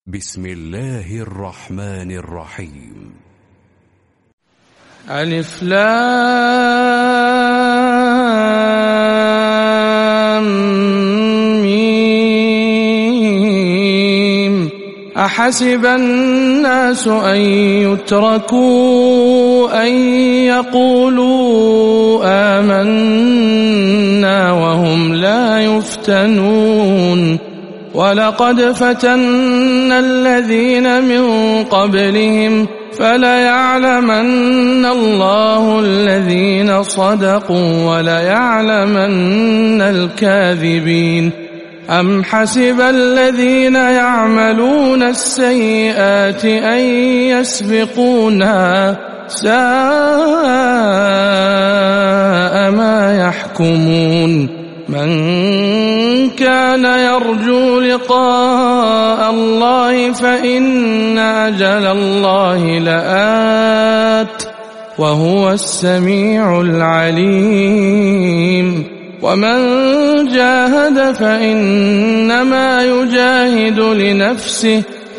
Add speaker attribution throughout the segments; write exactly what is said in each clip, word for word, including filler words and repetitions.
Speaker 1: بسم الله الرحمن الرحيم.
Speaker 2: ألف لام ميم. أحسب الناس أن يتركوا أن يقولوا آمنا وهم لا يفتنون. ولقد فتنا الذين من قبلهم فليعلمن الله الذين صدقوا وليعلمن الكاذبين. أم حسب الذين يعملون السيئات أن يسبقونا ساء ما يحكمون. من كان يرجو لقاء الله فإن أجل الله لآت وهو السميع العليم. ومن جاهد فإنما يجاهد لنفسه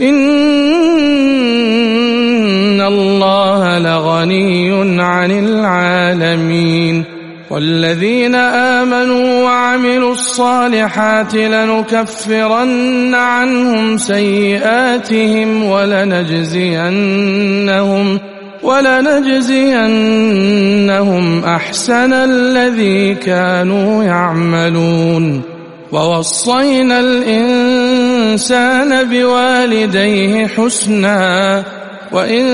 Speaker 2: إن الله لغني عن العالمين. والذين آمنوا وعملوا الصالحات لنكفرن عنهم سيئاتهم ولنجزينهم ولنجزينهم أحسن الذي كانوا يعملون. ووصينا الإنسان بوالديه حسنا وإن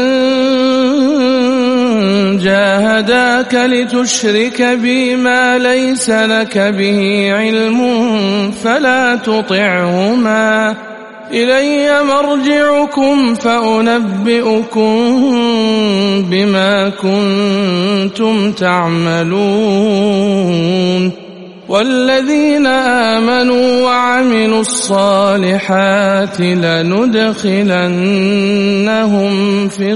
Speaker 2: جاهداك لتشرك بي ما ليس لك به علم فلا تطعهما إلي مرجعكم فأنبئكم بما كنتم تعملون. والذين آمنوا وعملوا الصالحات لندخلنهم في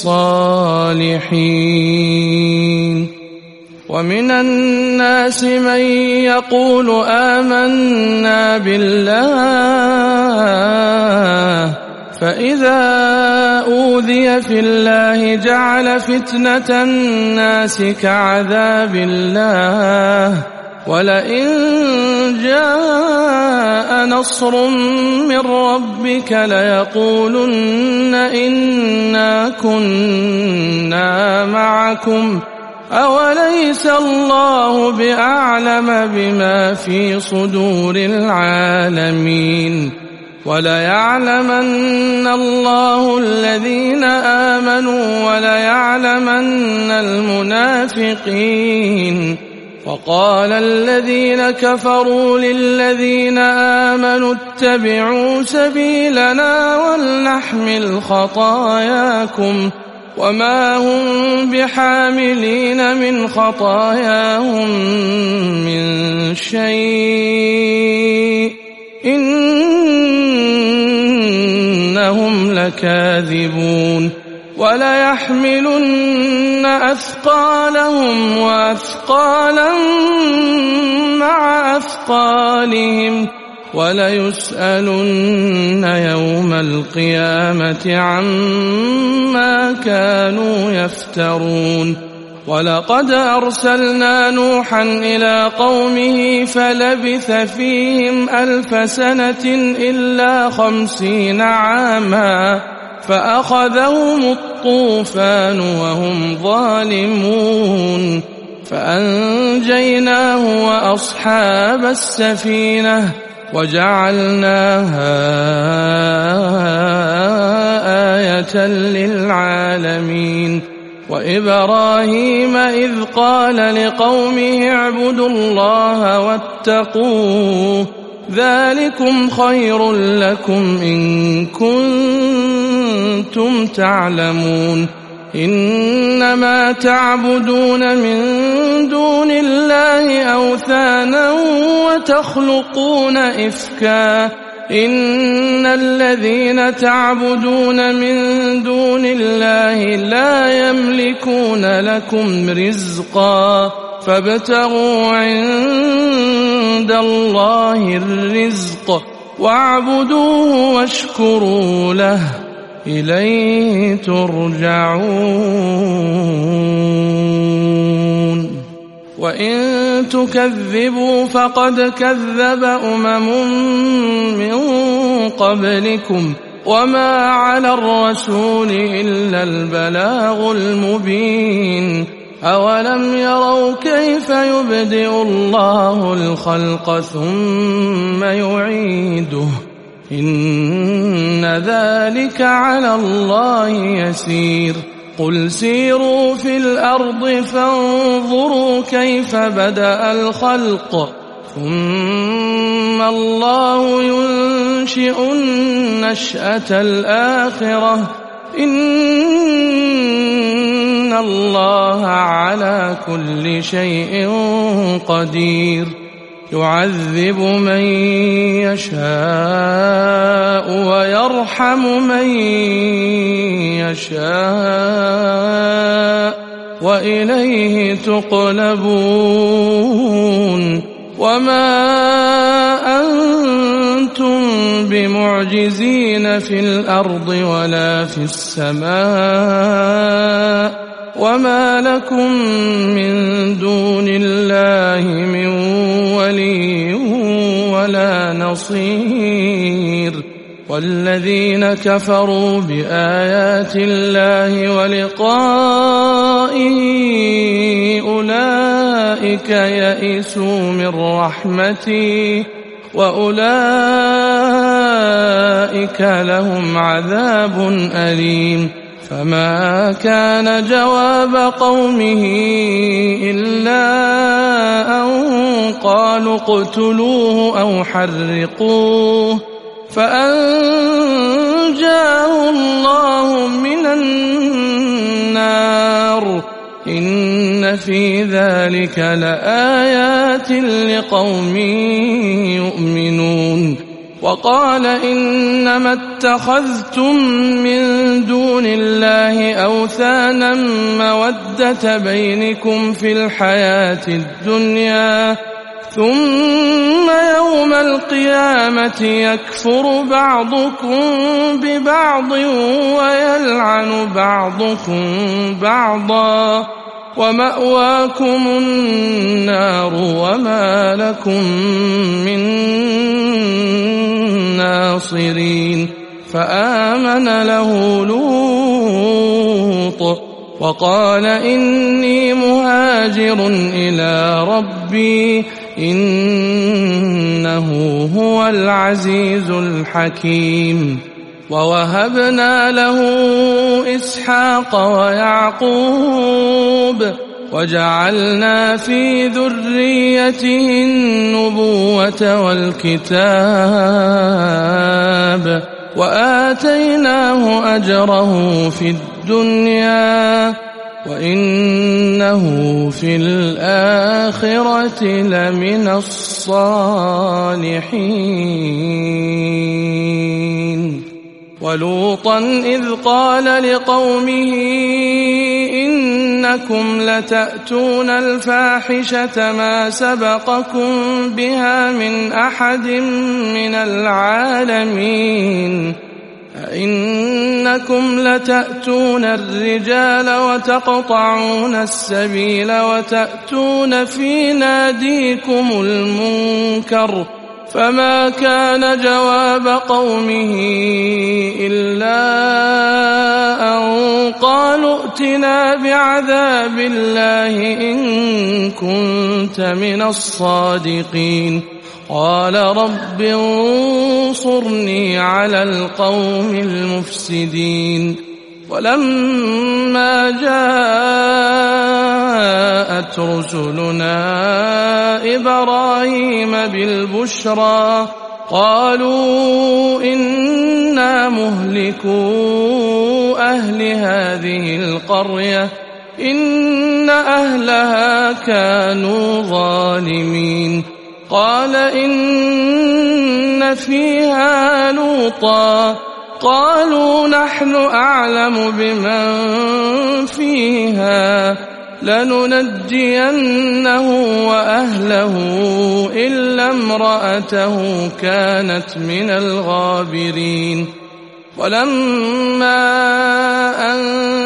Speaker 2: الصالحين. ومن الناس من يقول آمنا بالله فإذا أوذي في الله جعل فتنة الناس كعذاب الله ولئن جاء نصر من ربك ليقولن إنا كنا معكم أوليس الله بأعلم بما في صدور العالمين. وليعلمن الله الذين آمنوا وليعلمن المنافقين. وقال الذين كفروا للذين آمنوا اتبعوا سبيلنا ولنحمل خطاياكم وما هم بحاملين من خطاياهم من شيء إنهم لكاذبون. وليحملن أثقالهم وأثقالا مع أثقالهم وليسألن يوم القيامة عما كانوا يفترون. ولقد أرسلنا نوحا إلى قومه فلبث فيهم ألف سنة إلا خمسين عاما فأخذهم الطوفان وهم ظالمون فأنجيناه وأصحاب السفينة وجعلناها آية للعالمين. وإبراهيم إذ قال لقومه اعبدوا الله واتقوه ذلكم خير لكم إن كنتم تعلمون. إنما تعبدون من دون الله أوثانا وتخلقون إفكا إن الذين تعبدون من دون الله لا يملكون لكم رزقا فابتغوا عند الله الرزق واعبدوه واشكروا له إليه ترجعون وإن تكذبوا فقد كذب أمم من قبلكم وما على الرسول إلا البلاغ المبين أولم يروا كيف يبدئ الله الخلق ثم يعيده إن ذلك على الله يسير قل سيروا في الأرض فانظروا كيف بدأ الخلق ثم الله ينشئ النشأة الآخرة إن الله على كل شيء قدير يعذب من يشاء ويرحم من يشاء وإليه تقلبون وما أنتم بمعجزين في الأرض ولا في السماء وما لكم من دون الله من ولي ولا نصير والذين كفروا بآيات الله ولقائه أولئك يئسوا من رحمتي وأولئك لهم عذاب أليم فما كان جواب قومه إلا أن قالوا اقتلوه أو حرقوه فأنجاه الله من النار إن في ذلك لآيات لقوم يؤمنون وقال إنما اتخذتم من دون الله أوثانا مودة بينكم في الحياة الدنيا ثم يوم القيامة يكفر بعضكم ببعض ويلعن بعضكم بعضا ومأواكم النار وما لكم من ناصرين فآمن له لوط وقال إني مهاجر إلى ربي إنه هو العزيز الحكيم ووهبنا له إسحاق ويعقوب وجعلنا في ذريته النبوة والكتاب وآتيناه أجره في الدنيا وإنه في الآخرة لمن الصالحين ولوطا إذ قال لقومه إنكم لتأتون الفاحشة ما سبقكم بها من أحد من العالمين أئنكم لتأتون الرجال وتقطعون السبيل وتأتون في ناديكم المنكر فما كان جواب قومه إلا أن قالوا ائتنا بعذاب الله إن كنت من الصادقين قال رب انصرني على القوم المفسدين ولما جاءت رسلنا إبراهيم بالبشرى قالوا إنا مهلكو أهل هذه القرية إن أهلها كانوا ظالمين قال إن فيها لوطا قالوا نحن أعلم بمن فيها لننجينه وأهله إلا امرأته كانت من الغابرين. ولما أن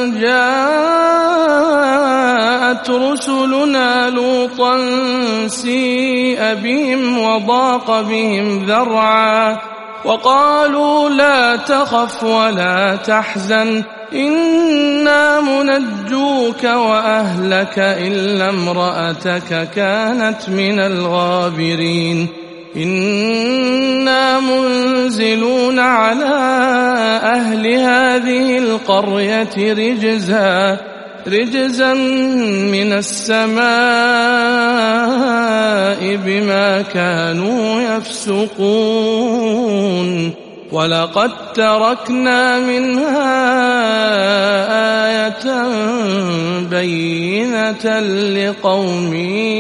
Speaker 2: جاءت رسلنا لوطا سيء بهم وضاق بهم ذرعا وقالوا لا تخف ولا تحزن إنا منجوك وأهلك إلا امرأتك كانت من الغابرين. إنا منزلون على أهل هذه القرية رجزا رجزا من السماء بما كانوا يفسقون. ولقد تركنا منها آية بينة لقوم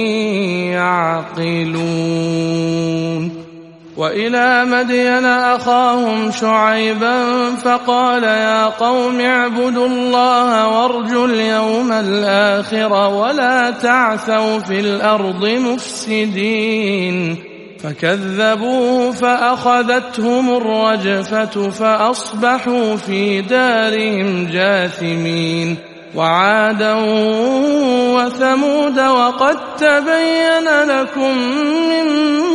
Speaker 2: يعقلون. وإلى مدين أخاهم شعيبا فقال يا قوم اعبدوا الله وارجوا اليوم الآخر ولا تعثوا في الأرض مفسدين. فكذبوه فأخذتهم الرجفة فأصبحوا في دارهم جاثمين. وعادا وثمود وقد تبين لكم من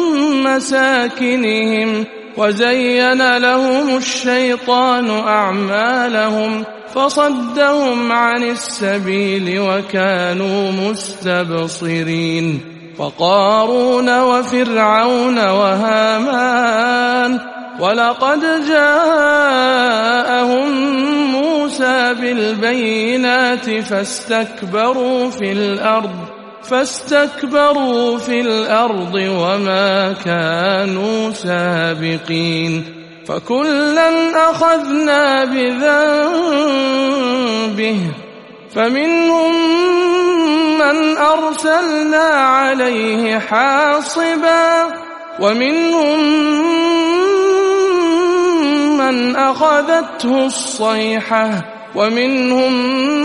Speaker 2: مساكنهم وزين لهم الشيطان أعمالهم فصدهم عن السبيل وكانوا مستبصرين. وقارون وفرعون وهامان ولقد جاءهم موسى بالبينات فاستكبروا في الأرض فاستكبروا في الأرض وما كانوا سابقين. فكلا أخذنا بذنبه فمنهم من أرسلنا عليه حاصبا ومنهم من أخذته الصيحة ومنهم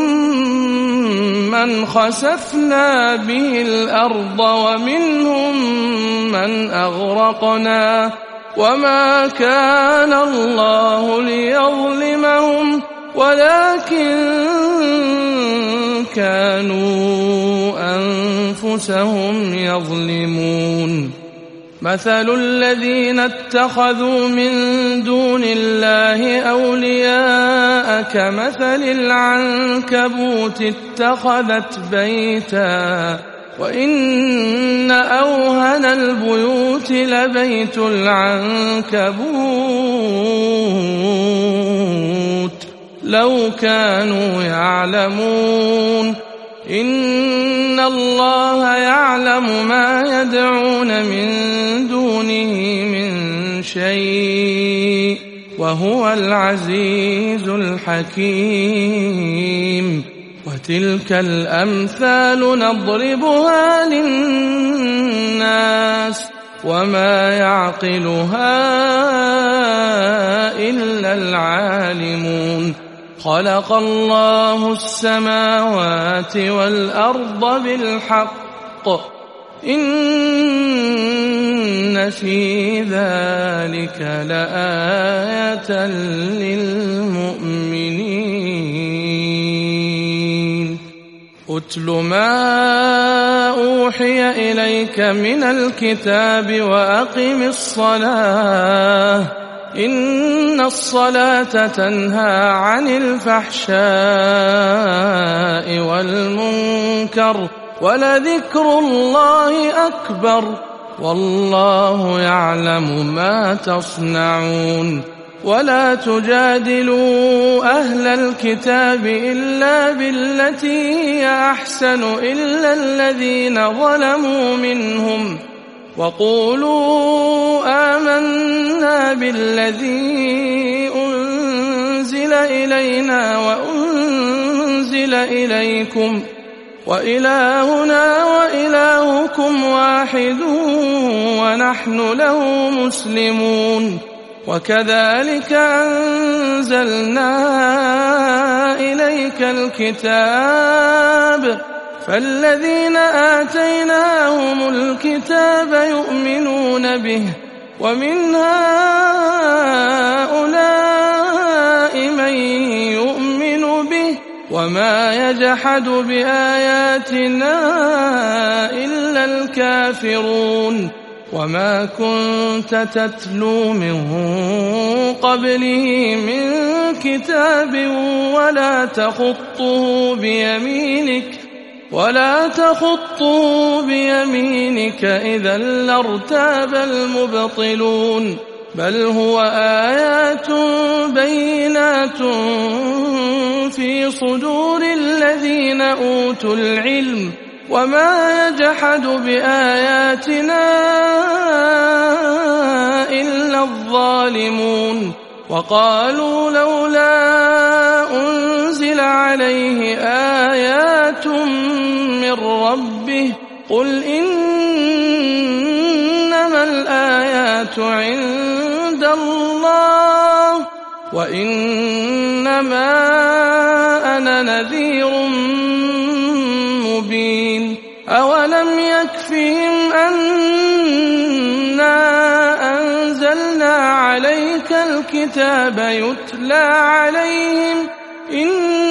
Speaker 2: من خسفنا به الأرض ومنهم من أغرقنا وما كان الله ليظلمهم ولكن كانوا أنفسهم يظلمون. مثل الذين اتخذوا من دون الله أولياء كمثل العنكبوت اتخذت بيتا وإن أوهن البيوت لبيت العنكبوت لو كانوا يعلمون. إن الله يعلم ما يدعون من دونه من شيء وهو العزيز الحكيم. وتلك الأمثال نضربها للناس وما يعقلها إلا العالمون. خلق الله السماوات والأرض بالحق إن في ذلك لآية للمؤمنين. أتل ما أوحي إليك من الكتاب وأقم الصلاة إن الصلاة تنهى عن الفحشاء والمنكر ولذكر الله أكبر والله يعلم ما تصنعون. ولا تجادلوا أهل الكتاب إلا بالتي هي أحسن إلا الذين ظلموا منهم وقولوا آمنا بالذي أنزل إلينا وأنزل إليكم وإلهنا وإلهكم واحد ونحن له مسلمون. وكذلك أنزلنا إليك الكتاب فالذين آتيناهم الكتاب يؤمنون به ومن هؤلاء من يؤمن به وما يجحد بآياتنا إلا الكافرون وما كنت تتلو من قبله من كتاب ولا تخطه بيمينك ولا تخطه بيمينك إذا لارتاب المبطلون بل هو آيات بينات في صدور الذين أوتوا العلم وما يجحد بآياتنا إلا الظالمون وقالوا لولا أنزل عليه آيات من ربه قل إنما الآيات عند الله وإنما أنا نذير مبين أولم يكفهم أنا أنزلنا عليك الكتاب يتلى عليهم إن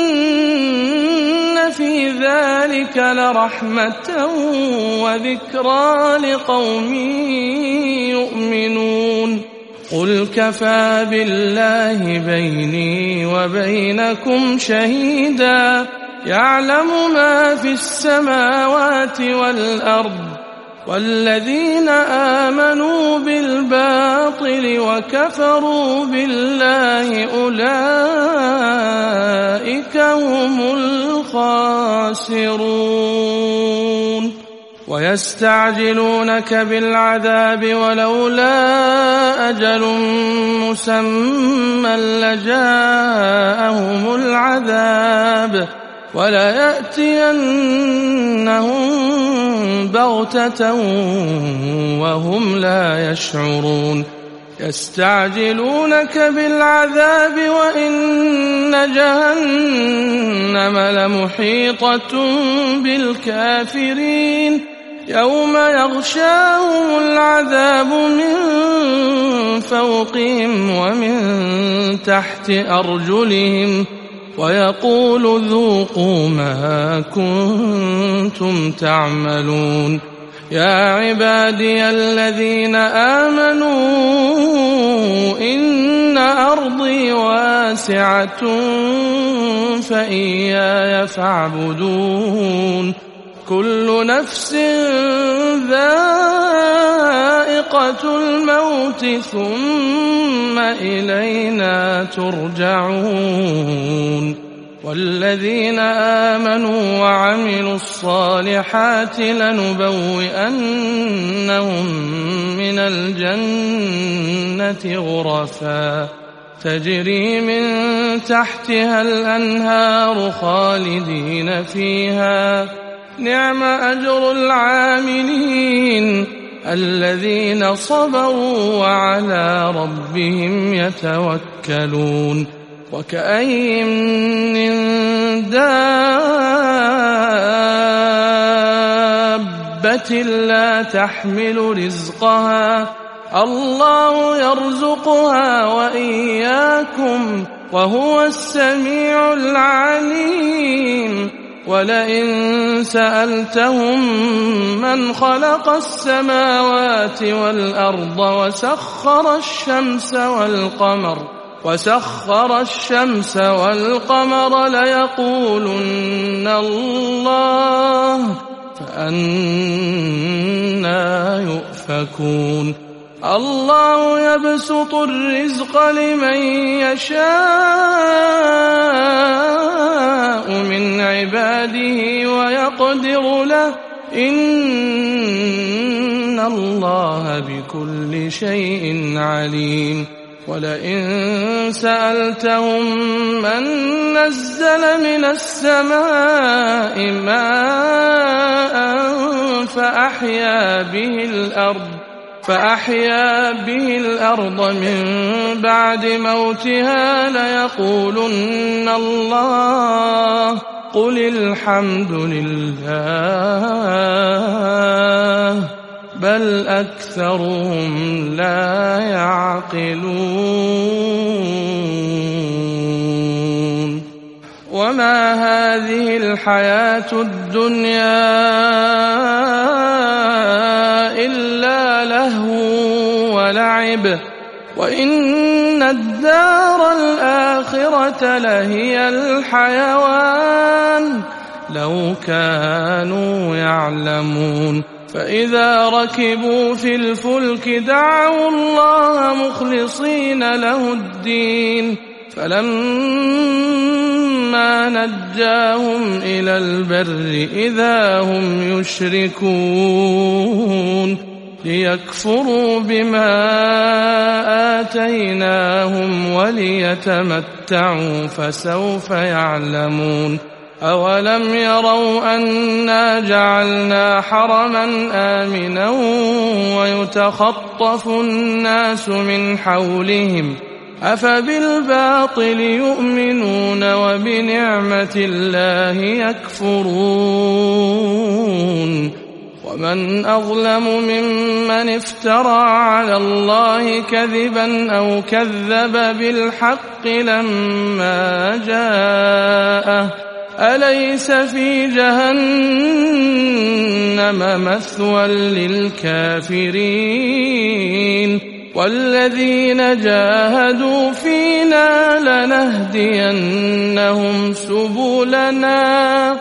Speaker 2: في ذلك لرحمة وذكرى لقوم يؤمنون قل كفى بالله بيني وبينكم شهيدا يعلم ما في السماوات والأرض والذين آمنوا بالباطل وكفروا بالله أولئك هم الخاسرون ويستعجلونك بالعذاب ولولا أجل مسمى لجاءهم العذاب وليأتينهم بغتة وهم لا يشعرون يستعجلونك بالعذاب وإن جهنم لمحيطة بالكافرين يوم يغشاهم العذاب من فوقهم ومن تحت أرجلهم ويقول ذوقوا ما كنتم تعملون يا عبادي الذين آمنوا إن أرضي واسعة فإياي فاعبدون كل نفس ذائقة الموت ثم إلينا ترجعون والذين آمنوا وعملوا الصالحات لنبوئنهم من الجنة غرفا تجري من تحتها الأنهار خالدين فيها نعم أجر العاملين الذين صبروا وعلى ربهم يتوكلون وكأين من دابة لا تحمل رزقها الله يرزقها وإياكم وهو السميع العليم ولئن سألتهم من خلق السماوات والأرض وسخر الشمس والقمر وسخر الشمس والقمر ليقولن الله فأنى يؤفكون الله يبسط الرزق لمن يشاء من عباده ويقدر له إن الله بكل شيء عليم ولئن سألتهم من نزل من السماء ماء فأحيا به الأرض فأحيا به الأرض من بعد موتها ليقولن الله قل الحمد لله بل أكثرهم لا يعقلون وما هذه الحياة الدنيا إلا لهو ولعب وإن الدار الآخرة لهي الحيوان لو كانوا يعلمون فإذا ركبوا في الفلك دعوا الله مخلصين له الدين فلما نجاهم إلى البر إذا هم يشركون ليكفروا بما آتيناهم وليتمتعوا فسوف يعلمون أولم يروا أنا جعلنا حرما آمنا ويتخطف الناس من حولهم أفبالباطل يؤمنون وبنعمة الله يكفرون ومن أظلم ممن افترى على الله كذبا أو كذب بالحق لما جاءه أليس في جهنم مثوى للكافرين والذين جاهدوا فينا لنهدينهم سبلنا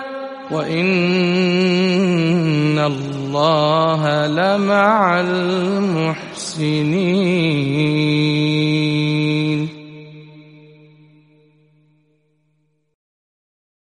Speaker 2: وإن الله لمع المحسنين.